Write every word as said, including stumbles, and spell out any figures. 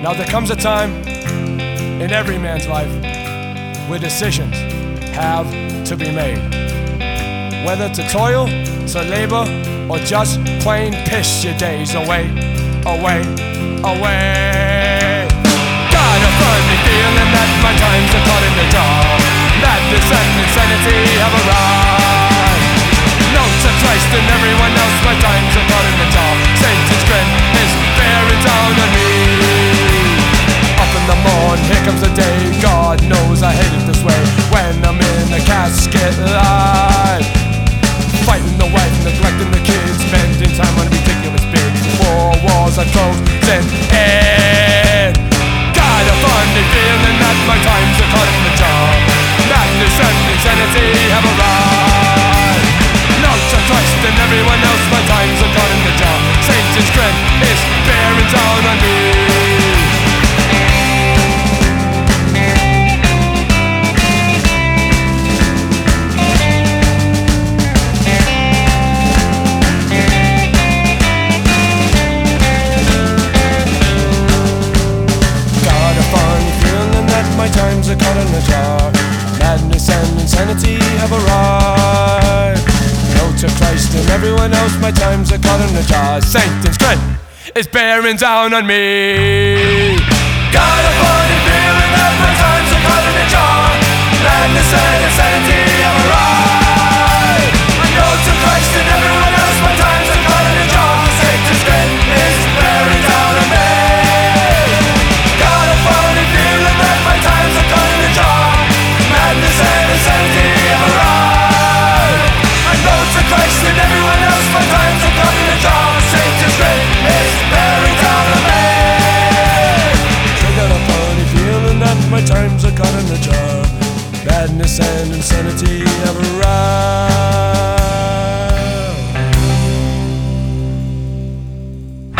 Now there comes a time in every man's life where decisions have to be made. Whether to toil, to labor, or just plain piss your days away, away, away. Got a funny feeling that my time's are caught in the jar. Madness and insanity have arrived. Notes of Christ and everyone else, my time's are caught in the jar. Satan's grin is bearing down on me. Up in the morn, here comes the day. God knows I hate it this way. When I'm in the casket live, fighting the wife, neglecting the kids, spending time on ridiculous bids. Four walls are closing in. Got a funny feeling that my times are caught in the jar. Madness and insanity have arrived. Notes of Christ and everyone else, my times are caught in the jar. Satan's grin is bearing down on me. My times are caught in a jar. Madness and insanity have arrived. Note to Christ and everyone else, my times are caught in a jar. Satan's grin is bearing down on me. Got a funny feeling that my times are caught in a jar. Madness and insanity have arrived. Note to Christ and everyone else, my times are caught in a jar. Satan's grin is bearing down on me. Got a funny feeling that my times are caught in a jar. Madness and insanity have arrived. I know to Christ and everyone else, my times are caught in a jar. Satan's grin is bearing down on me. I got a funny feeling that my times are caught in a jar. Madness and insanity have arrived.